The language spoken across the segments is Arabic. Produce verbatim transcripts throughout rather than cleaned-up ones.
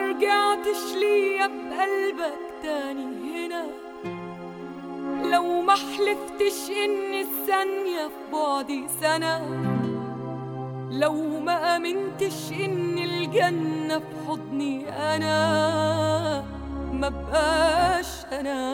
رجعتش ليا بقلبك تاني هنا، لو ما حلفتش ان الثانية في بعدي سنة، لو ما امنتش ان الجنة في حضني انا، ما بقاش انا.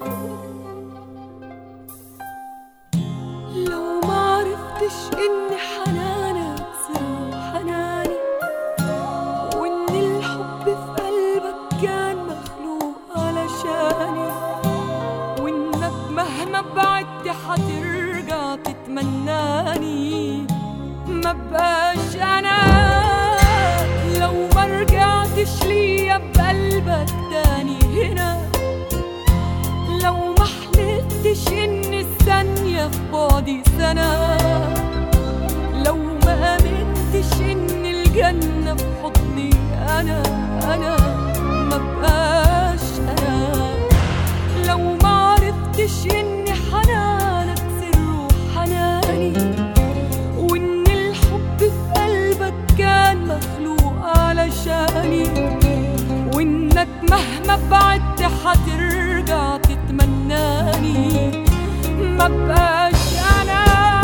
لو ما عرفتش ان حنانك سر حناني، وان الحب في قلبك كان مخلوق علشاني، وانك مهما بعدت حترجع تتمناني، ما بقاش انا. لو ما رجعتش ليا بقلبك تاني هنا، لو ما حلفتش ان الثانية في بعدي سنة، لو ما امنتش ان الجنة في حضني انا انا، ما بقاش انا. لو ما عرفتش ان حنانك سر حناني، وان الحب في قلبك كان مخلوق علشاني، وانك مهما بعدت حترجع تتمناني، ما بقاش انا.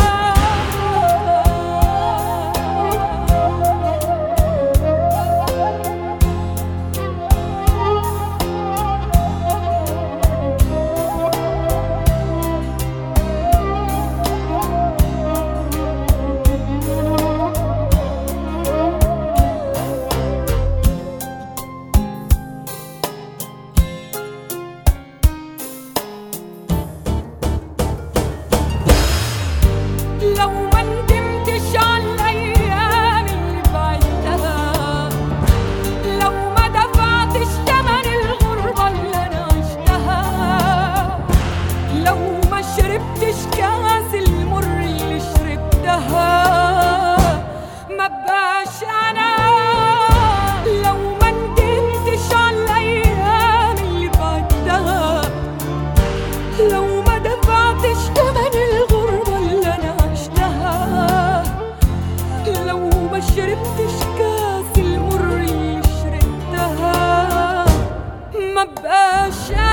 لو ما ندمتش على الأيام اللي بعدتها، لو ما دفعتش تمن الغربة اللي أنا عشتها، لو ما شربتش كاس المر اللي شربتها، ما بقاش أنا. لو ما ندمتش على الأيام اللي بعدتها، لو ما دفعتش تمن الغربة اللي أنا عشتها، لو ما شربتش كاس المر اللي شربتها، ما بقاش